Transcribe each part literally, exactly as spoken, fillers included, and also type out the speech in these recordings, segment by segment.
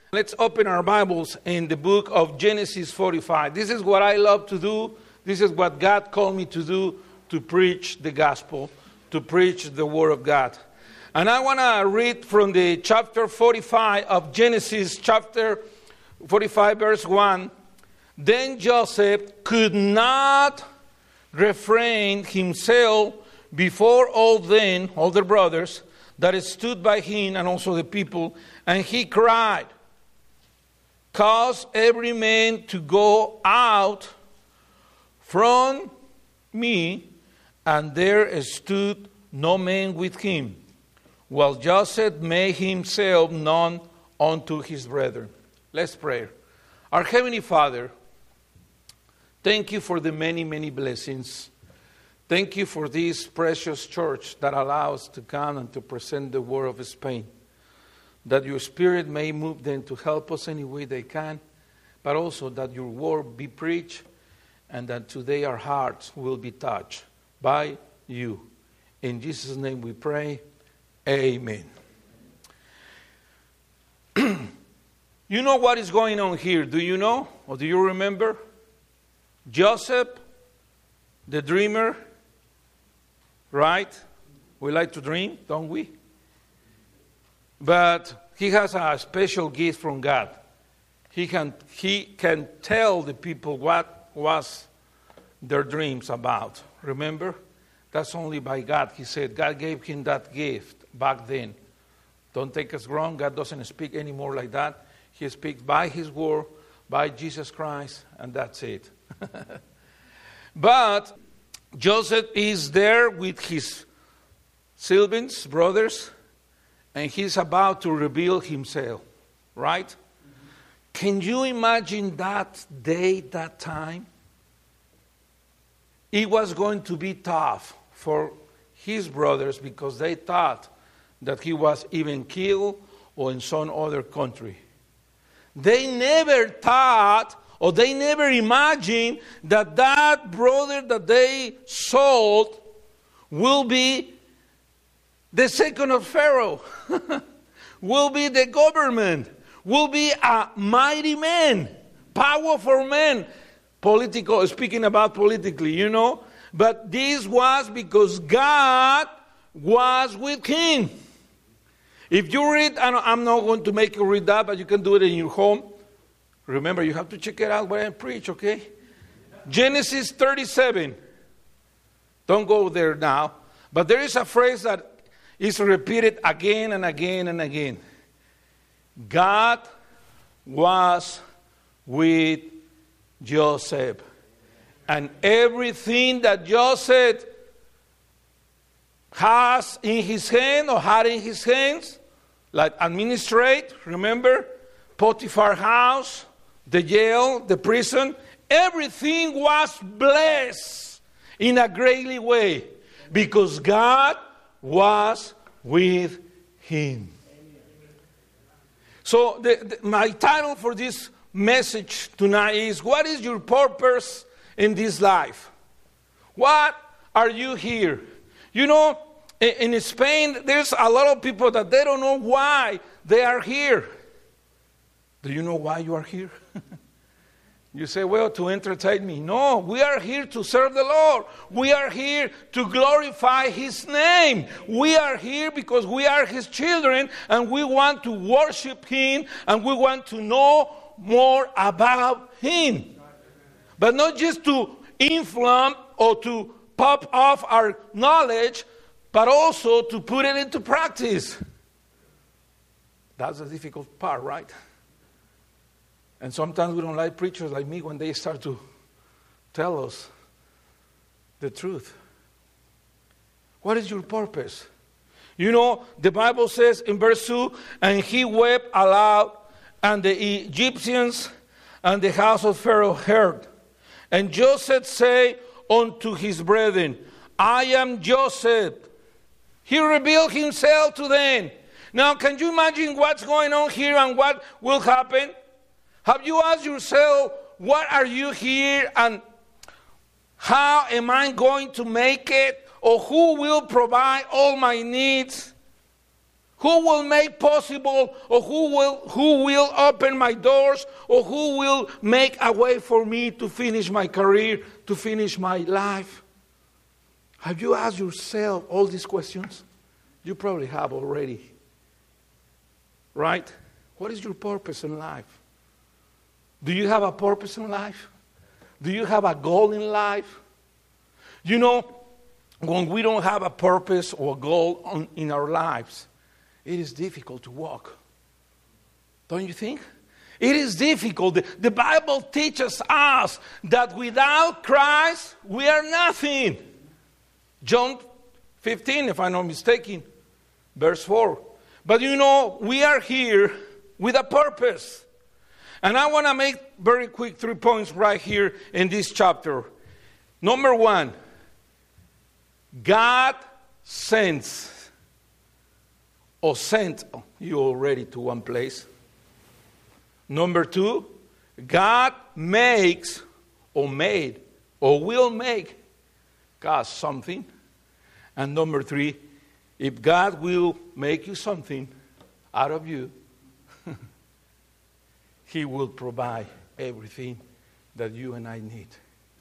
Let's open our Bibles in the book of Genesis forty-five. This is what I love to do. This is what God called me to do, to preach the gospel, to preach the word of God. And I want to read from the chapter forty-five of Genesis, chapter forty-five, verse one. Then Joseph could not refrain himself before all them, all the brothers, that stood by him, and also the people, and he cried, "Cause every man to go out from me." And there stood no man with him, while Joseph made himself known unto his brethren. Let's pray. Our Heavenly Father, thank you for the many, many blessings. Thank you for this precious church that allows us to come and to present the word of Spain. That your Spirit may move them to help us any way they can, but also that your word be preached, and that today our hearts will be touched by you. In Jesus' name we pray. Amen. You know what is going on here? Do you know? Or do you remember? Joseph, the dreamer, right? We like to dream, don't we? But he has a special gift from God. He can, he can tell the people what was their dreams about. Remember? That's only by God. He said God gave him that gift back then. Don't take us wrong. God doesn't speak anymore like that. He speaks by his word, by Jesus Christ, and that's it. But Joseph is there with his siblings, brothers, and he's about to reveal himself, right? Mm-hmm. Can you imagine that day, that time? It was going to be tough for his brothers because they thought that he was even killed or in some other country. They never thought or they never imagined that that brother that they sold will be the second of Pharaoh, will be the government, will be a mighty man, powerful man, political, speaking about politically, you know. But this was because God was with him. If you read, I'm not going to make you read that, but you can do it in your home. Remember, you have to check it out when I preach, okay? Genesis thirty-seven. Don't go there now. But there is a phrase that is repeated again and again and again. God was with Joseph. And everything that Joseph has in his hand or had in his hands, like administrate, remember, Potiphar house, the jail, the prison, everything was blessed in a greatly way because God was with him. So the, the, my title for this message tonight is, what is your purpose in this life? What are you here? You know, in, in Spain, there's a lot of people that they don't know why they are here. Do you know why you are here? You say, well, to entertain me. No, we are here to serve the Lord. We are here to glorify his name. We are here because we are his children and we want to worship him and we want to know more about him. But not just to inflame or to pop off our knowledge, but also to put it into practice. That's the difficult part, right? And sometimes we don't like preachers like me when they start to tell us the truth. What is your purpose? You know, the Bible says in verse two, and he wept aloud, and the Egyptians and the house of Pharaoh heard. And Joseph said unto his brethren, I am Joseph. He revealed himself to them. Now, can you imagine what's going on here and what will happen? Have you asked yourself, what are you here and how am I going to make it? Or who will provide all my needs? Who will make possible, or who will, who will open my doors, or who will make a way for me to finish my career, to finish my life? Have you asked yourself all these questions? You probably have already. Right? What is your purpose in life? Do you have a purpose in life? Do you have a goal in life? You know, when we don't have a purpose or a goal on, in our lives, it is difficult to walk. Don't you think? It is difficult. The, the Bible teaches us that without Christ, we are nothing. John fifteen, if I'm not mistaken, verse four. But you know, we are here with a purpose. And I want to make very quick three points right here in this chapter. Number one, God sends or sent you already to one place. Number two, God makes or made or will make God something. And number three, if God will make you something out of you, He will provide everything that you and I need.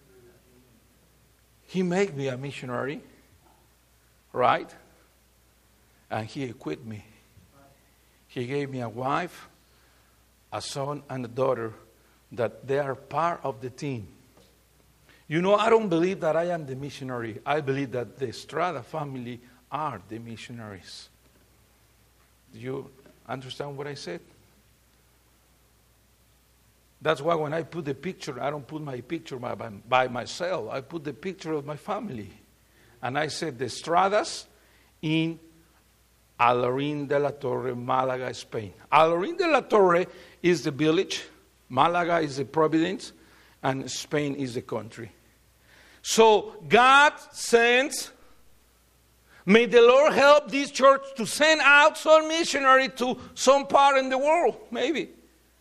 He made me a missionary, right? And He equipped me. He gave me a wife, a son, and a daughter that they are part of the team. You know, I don't believe that I am the missionary. I believe that the Estrada family are the missionaries. Do you understand what I said? That's why when I put the picture, I don't put my picture by, by, by myself. I put the picture of my family. And I said, the Estradas in Alarín de la Torre, Malaga, Spain. Alarín de la Torre is the village, Malaga is the province, and Spain is the country. So God sends, may the Lord help this church to send out some missionary to some part in the world, maybe.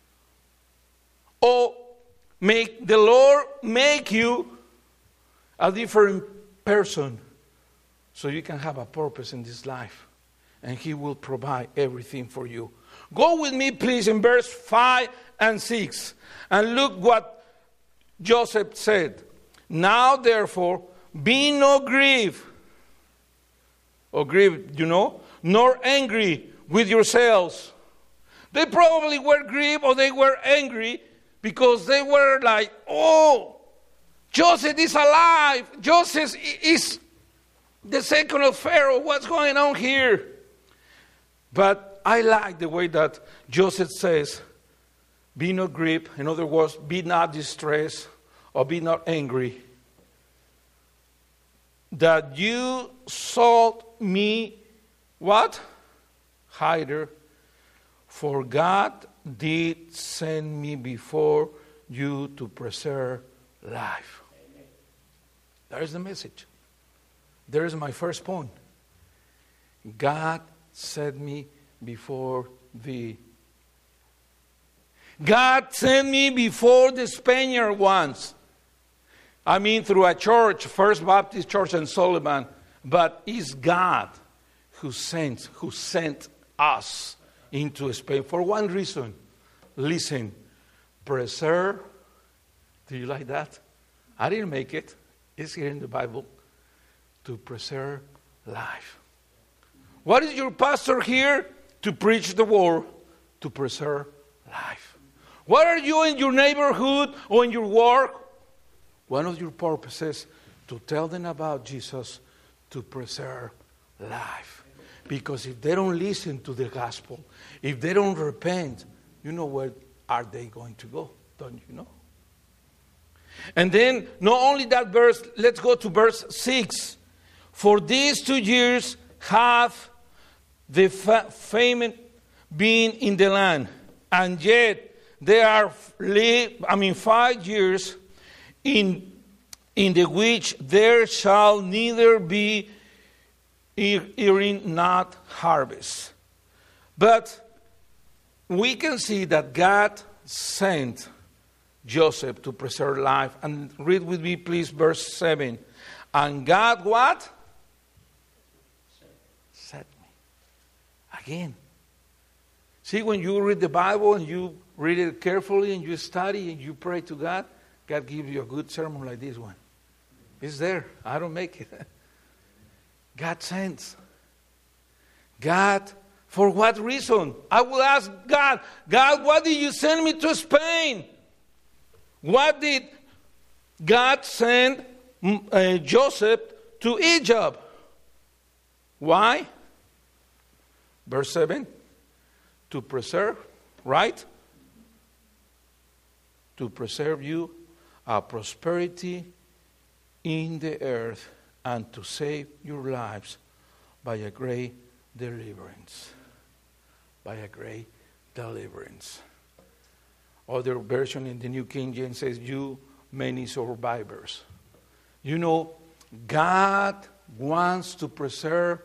Or make the Lord make you a different person so you can have a purpose in this life. And He will provide everything for you. Go with me, please, in verse five and six. And look what Joseph said. Now, therefore, be not grieved, or grieved, you know, nor angry with yourselves. They probably were grieved or they were angry because they were like, oh, Joseph is alive. Joseph is the second of Pharaoh. What's going on here? But I like the way that Joseph says, be not grieved. In other words, be not distressed or be not angry. That you sought me, what? Hider. For God did send me before you to preserve life. There is the message. There is my first point. God sent me before thee. God sent me before the Spaniard ones. I mean through a church, First Baptist Church in Sullivan. But it's God who sent, who sent us into Spain for one reason. Listen, preserve. Do you like that? I didn't make it. It's here in the Bible. To preserve life. What is your pastor here? To preach the word, to preserve life. What are you in your neighborhood or in your work? One of your purposes to tell them about Jesus, to preserve life. Because if they don't listen to the gospel, if they don't repent, you know where are they going to go? Don't you know? And then, not only that verse, let's go to verse six. For these two years have the fa- famine been in the land, and yet there are, li- I mean, five years in in the which there shall neither be earing not harvest. But we can see that God sent Joseph to preserve life. And read with me, please, verse seven. And God what? Sent me. again. See, when you read the Bible and you read it carefully and you study and you pray to God, God gives you a good sermon like this one. It's there. I don't make it. God sends. God, for what reason? I will ask God, God, why did you send me to Spain? What did God send uh, Joseph to Egypt? Why? Verse seven. To preserve, right? To preserve you a prosperity in the earth and to save your lives by a great deliverance. By a great deliverance. Other version in the New King James says, you many survivors. You know, God wants to preserve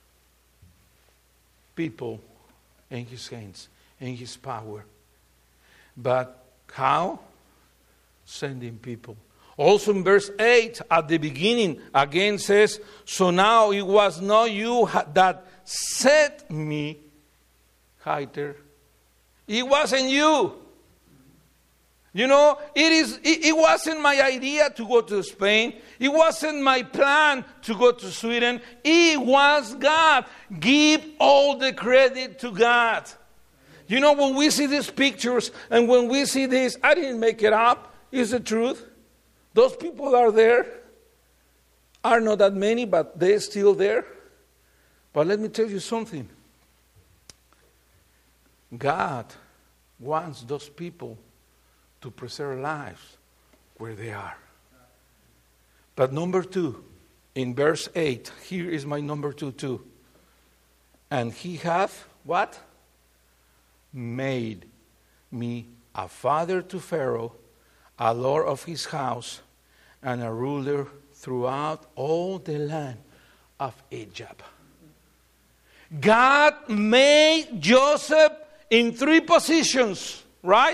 people in His hands, in His power. But how? Sending people. Also in verse eight, at the beginning, again says, so now it was not you that set me hither. It wasn't you. You know, it is. It, it wasn't my idea to go to Spain. It wasn't my plan to go to Sweden. It was God. Give all the credit to God. You know, when we see these pictures and when we see this, I didn't make it up. It's the truth. Those people are there. Are not that many, but they're still there. But let me tell you something. God wants those people to preserve lives where they are. But number two, in verse eight, here is my number two too. And He hath, what? Made me a father to Pharaoh, a lord of his house, and a ruler throughout all the land of Egypt. God made Joseph in three positions, right?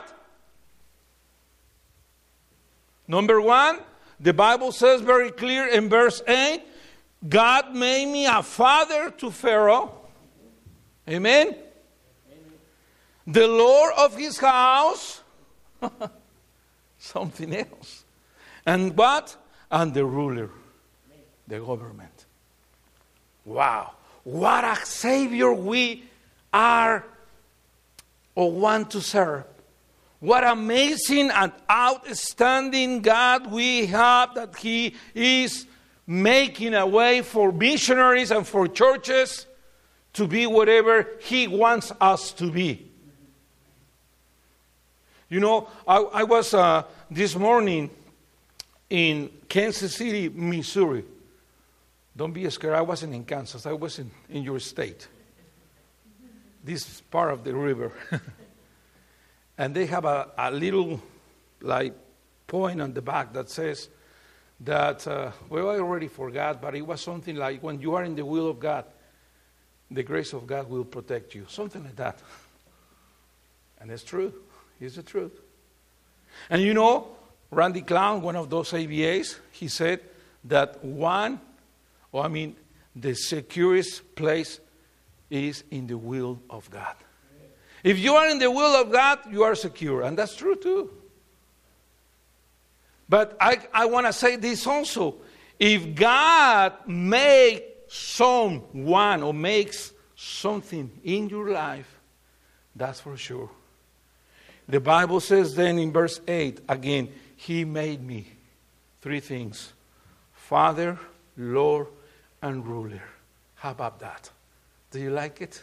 Number one, the Bible says very clear in verse eight, God made me a father to Pharaoh. Amen? Amen. The Lord of his house. Something else. And what? And the ruler. The government. Wow. What a Savior we are or want to serve. What amazing and outstanding God we have, that He is making a way for missionaries and for churches to be whatever He wants us to be. You know, I, I was uh, this morning in Kansas City, Missouri. Don't be scared, I wasn't in Kansas, I was in, in your state. This part of the river. And they have a, a little, like, point on the back that says that, uh, well, I already forgot, but it was something like, when you are in the will of God, the grace of God will protect you. Something like that. And it's true. It's the truth. And you know, Randy Clown, one of those A B As, he said that one, or I mean, the securest place is in the will of God. If you are in the will of God, you are secure. And that's true too. But I, I want to say this also. If God makes someone or makes something in your life, that's for sure. The Bible says then in verse eight, again, He made me three things. Father, Lord, and ruler. How about that? Do you like it?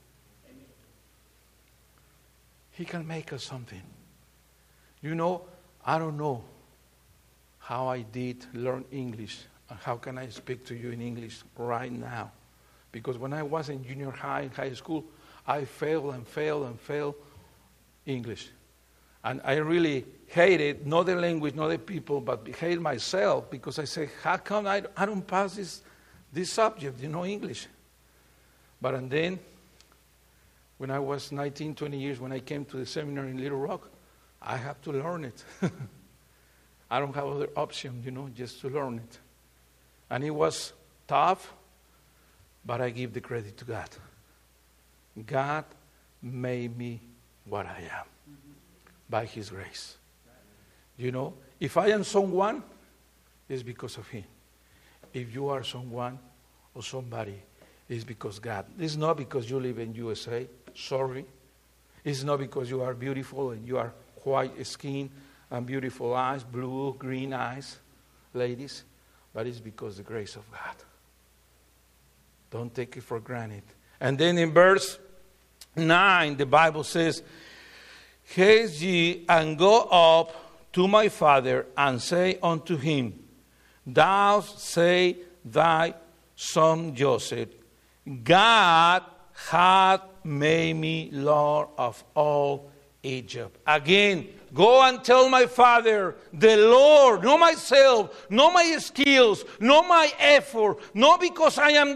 He can make us something. You know, I don't know how I did learn English and how can I speak to you in English right now. Because when I was in junior high and high school, I failed and failed and failed English. And I really hated, not the language, not the people, but hate myself because I say, how come I, I don't pass this, this subject, you know, English? But and then, when I was nineteen, twenty years, when I came to the seminary in Little Rock, I have to learn it. I don't have other option, you know, just to learn it. And it was tough, but I give the credit to God. God made me what I am by His grace. You know, if I am someone, it's because of Him. If you are someone or somebody, it's because God. It's not because you live in U S A. Sorry. It's not because you are beautiful and you are white skin and beautiful eyes, blue, green eyes, ladies. But it's because of the grace of God. Don't take it for granted. And then in verse nine, the Bible says, Haste ye and go up to my father and say unto him, Thou say thy son Joseph, God hath made me Lord of all Egypt. Again, go and tell my father, the Lord, not myself, not my skills, not my effort, not because I am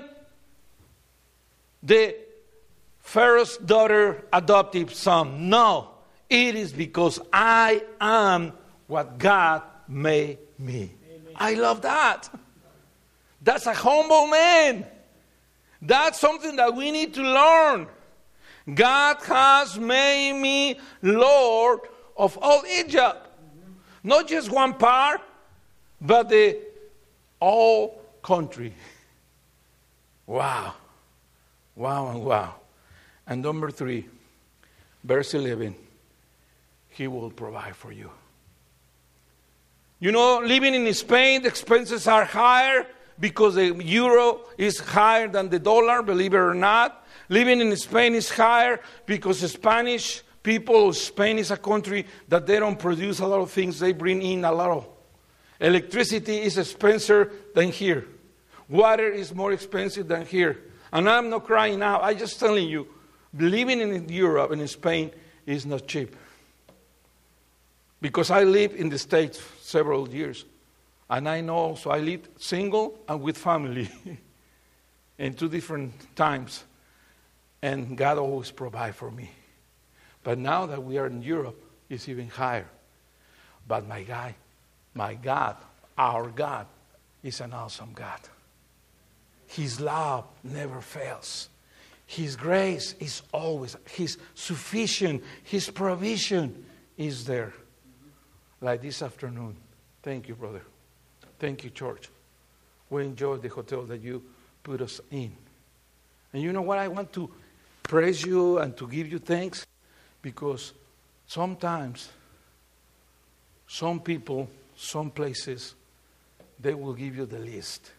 the Pharaoh's daughter adoptive son. No, it is because I am what God made me. Amen. I love that. That's a humble man. That's something that we need to learn. God has made me Lord of all Egypt. Mm-hmm. Not just one part, but the whole country. Wow. Wow and wow. And number three, verse eleven, He will provide for you. You know, living in Spain, the expenses are higher because the euro is higher than the dollar, believe it or not. Living in Spain is higher because the Spanish people, Spain is a country that they don't produce a lot of things. They bring in a lot of. Electricity is expensive than here. Water is more expensive than here. And I'm not crying out. I'm just telling you, living in Europe and in Spain is not cheap. Because I lived in the States several years. And I know also I lived single and with family in two different times. And God always provides for me. But now that we are in Europe, it's even higher. But my God, my God, our God, is an awesome God. His love never fails. His grace is always, His sufficient, His provision is there. Like this afternoon. Thank you, brother. Thank you, church. We enjoyed the hotel that you put us in. And you know what? I want to praise you and to give you thanks because sometimes some people, some places, they will give you the list.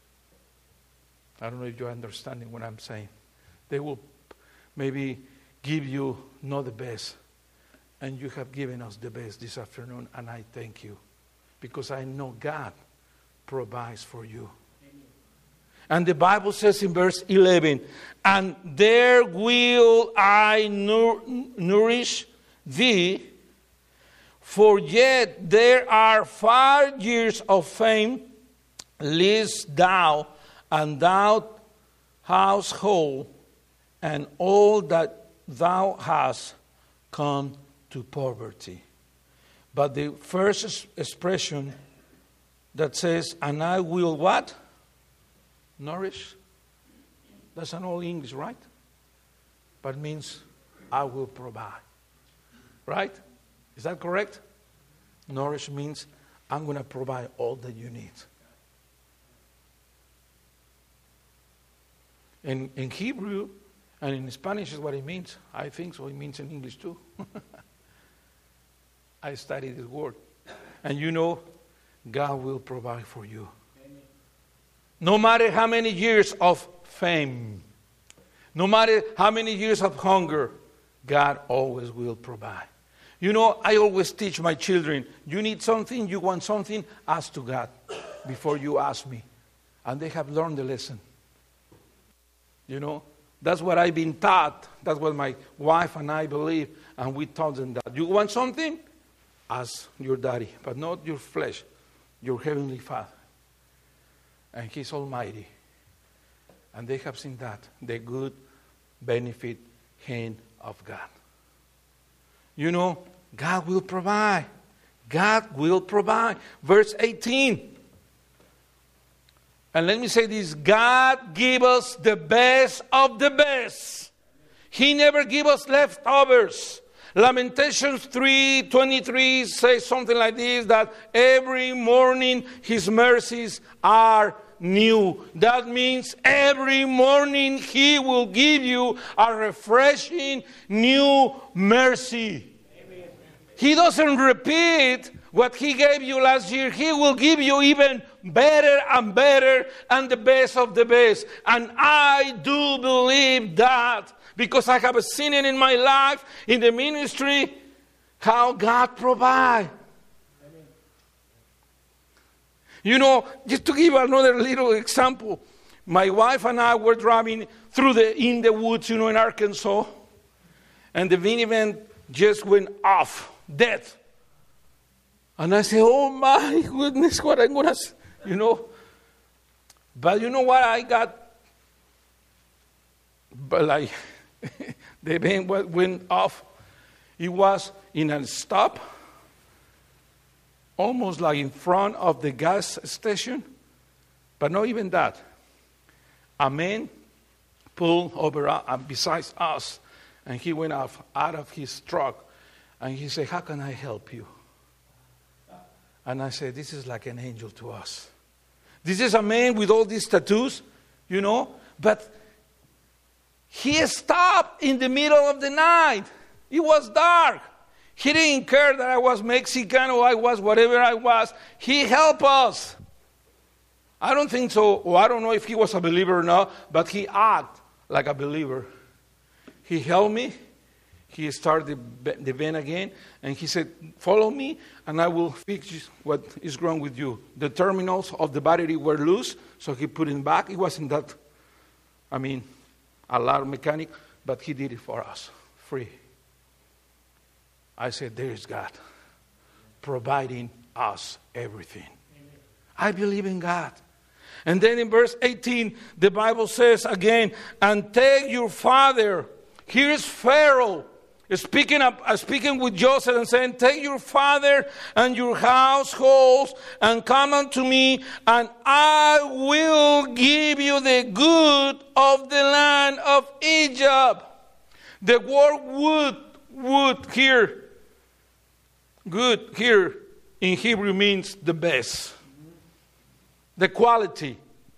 I don't know if you're understanding what I'm saying. They will maybe give you not the best. And you have given us the best this afternoon, and I thank you. Because I know God provides for you. Amen. And the Bible says in verse eleven, And there will I nour- nourish thee, for yet there are five years of fame, lest thou and thou household and all that thou hast come to poverty. But the first expression that says, and I will what? Nourish. That's an old English, right? But means I will provide. Right? Is that correct? Nourish means I'm going to provide all that you need. In, in Hebrew and in Spanish is what it means. I think so. It means in English too. I studied this word. And you know, God will provide for you. Amen. No matter how many years of fame, no matter how many years of hunger, God always will provide. You know, I always teach my children, you need something, you want something, ask to God before you ask me. And they have learned the lesson. You know, that's what I've been taught. That's what my wife and I believe. And we taught them that. You want something? Ask your daddy, but not your flesh, your heavenly Father. And He's almighty. And they have seen that, the good benefit hand of God. You know, God will provide. God will provide. Verse eighteen. And let me say this, God give us the best of the best. He never give us leftovers. Lamentations three twenty-three says something like this, that every morning his mercies are new. That means every morning he will give you a refreshing new mercy. Amen. He doesn't repeat what he gave you last year. He will give you even better and better and the best of the best. And I do believe that, because I have seen it in my life, in the ministry, how God provides. You know, just to give another little example, my wife and I were driving through the in the woods, you know, in Arkansas, and the minivan just went off, dead. And I said, oh my goodness, what I'm gonna, you know. But you know what I got? But like, the van went off. It was in a stop, almost like in front of the gas station. But not even that. A man pulled over uh, besides us, and he went off out of his truck, and he said, how can I help you? And I said, this is like an angel to us. This is a man with all these tattoos, you know, but he stopped in the middle of the night. It was dark. He didn't care that I was Mexican or I was whatever I was. He helped us. I don't think so, or I don't know if he was a believer or not, but he acted like a believer. He helped me. He started the, the van again, and he said, follow me, and I will fix what is wrong with you. The terminals of the battery were loose, so he put it back. It wasn't that, I mean, a lot of mechanic, but he did it for us, free. I said, there is God providing us everything. Amen. I believe in God. And then in verse eighteen, the Bible says again, and take your father. Here is Pharaoh speaking up, uh, speaking with Joseph and saying, take your father and your households and come unto me, and I will give you the good of the land of Egypt. The word wood, wood here, good here in Hebrew means the best, the quality.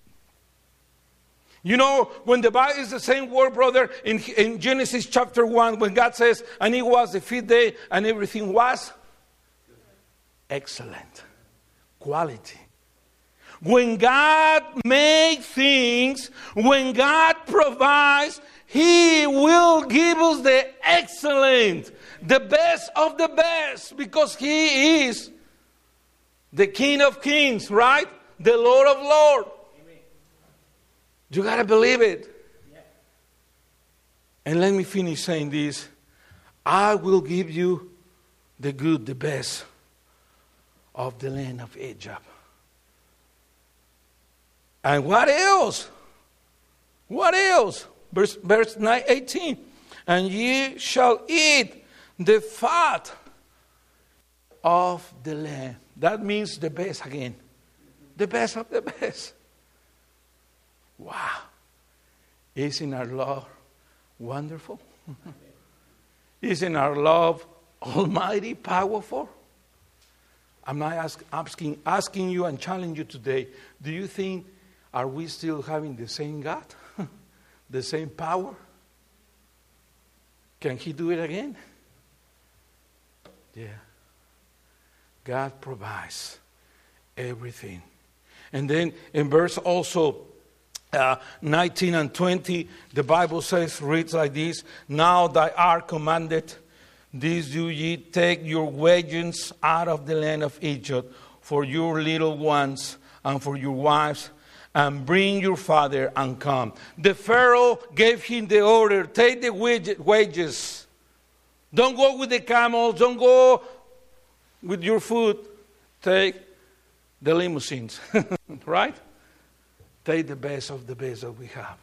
You know, when the Bible is the same word, brother, in, in Genesis chapter one, when God says, and it was the fifth day, and everything was excellent. Quality. When God makes things, when God provides, He will give us the excellent, the best of the best, because He is the King of Kings, right? The Lord of Lords. You got to believe it. Yeah. And let me finish saying this. I will give you the good, the best of the land of Egypt. And what else? What else? Verse, verse eighteen. And ye shall eat the fat of the land. That means the best again. The best of the best. Wow. Isn't our love wonderful? Isn't our love almighty, powerful? I'm not ask, asking, asking you and challenging you today. Do you think, are we still having the same God? The same power? Can He do it again? Yeah. God provides everything. And then in verse also, Uh, nineteen and twenty, the Bible says, reads like this, now thy art commanded, this do ye, take your wages out of the land of Egypt for your little ones and for your wives, and bring your father and come. The Pharaoh gave him the order, take the wages. Don't go with the camels, don't go with your food, take the limousines, right? Take the best of the best that we have.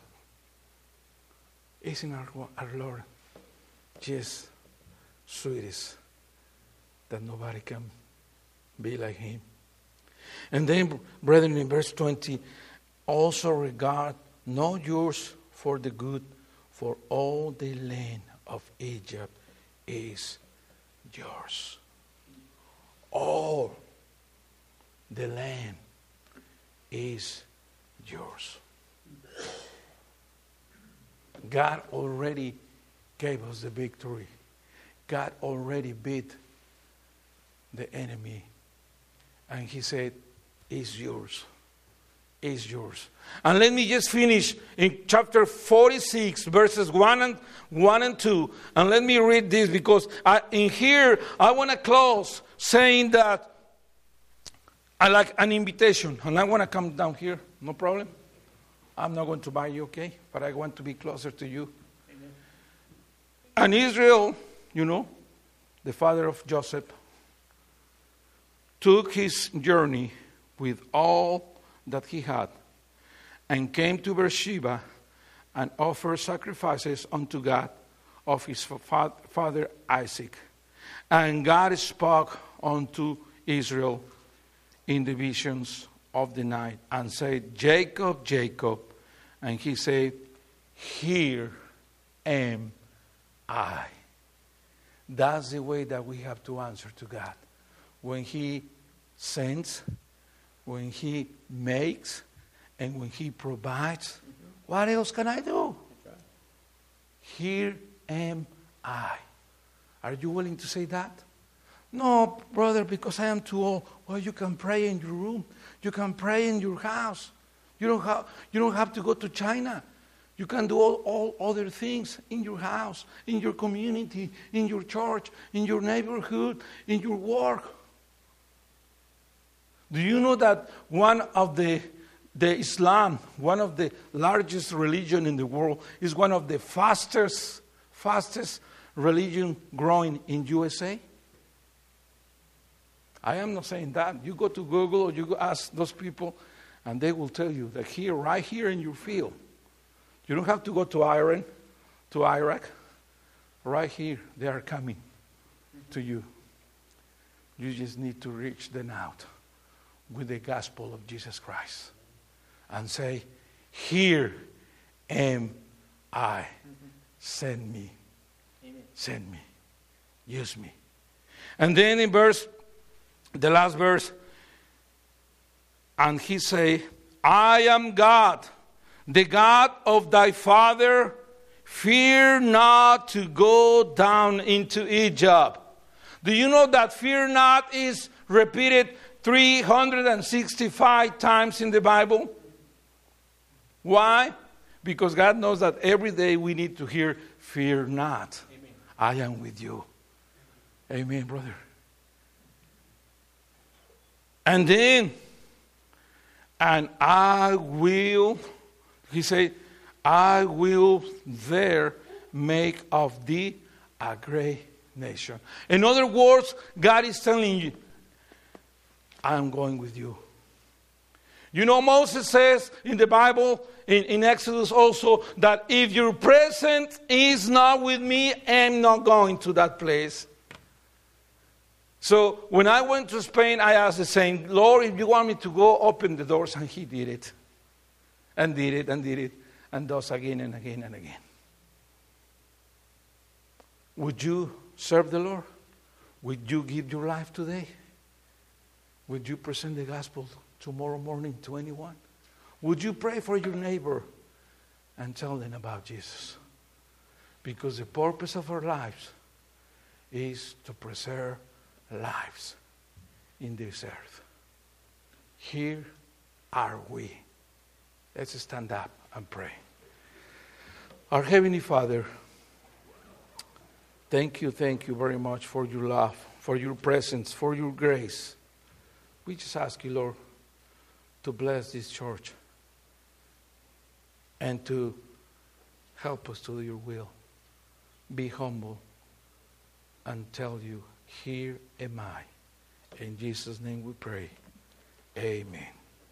Isn't our, our Lord just sweetest that nobody can be like Him? And then, brethren, in verse twenty, also regard not yours for the good, for all the land of Egypt is yours. All the land is yours. God already gave us the victory. God already beat the enemy. And he said, it's yours. It's yours. And let me just finish in chapter forty-six, verses one and one and two. And let me read this, because I, in here I want to close saying that I like an invitation. And I want to come down here. No problem. I'm not going to buy you, okay? But I want to be closer to you. Amen. And Israel, you know, the father of Joseph, took his journey with all that he had and came to Beersheba and offered sacrifices unto God of his father Isaac. And God spoke unto Israel in the visions of the night and said, Jacob, Jacob. And he said, here am I. That's the way that we have to answer to God. When he sends, when he makes, and when he provides, mm-hmm. What else can I do? Okay. Here am I. Are you willing to say that? No, brother, because I am too old. Well, you can pray in your room. You can pray in your house. You don't have, you don't have to go to China. You can do all, all other things in your house, in your community, in your church, in your neighborhood, in your work. Do you know that one of the, the Islam, one of the largest religion in the world, is one of the fastest, fastest religion growing in U S A? I am not saying that. You go to Google or you go ask those people, and they will tell you that here, right here in your field, you don't have to go to Iran, to Iraq. Right here, they are coming to you. You just need to reach them out with the gospel of Jesus Christ and say, here am I. Mm-hmm. Send me. Amen. Send me. Use me. And then in verse, the last verse, and he say, I am God, the God of thy father. Fear not to go down into Egypt. Do you know that fear not is repeated three hundred sixty-five times in the Bible? Why? Because God knows that every day we need to hear, fear not. Amen. I am with you. Amen, brother. And then, and I will, he said, I will there make of thee a great nation. In other words, God is telling you, I am going with you. You know, Moses says in the Bible, in, in Exodus also, that if your presence is not with me, I'm not going to that place. So when I went to Spain, I asked the same, Lord, if you want me to go, open the doors. And he did it. And did it, and did it. And does again and again and again. Would you serve the Lord? Would you give your life today? Would you present the gospel tomorrow morning to anyone? Would you pray for your neighbor and tell them about Jesus? Because the purpose of our lives is to preserve lives in this earth. Here are we. Let's stand up and pray. Our Heavenly Father, thank you, thank you very much for your love, for your presence, for your grace. We just ask you, Lord, to bless this church and to help us to do your will. Be humble and tell you, here am I. In Jesus' name we pray. Amen.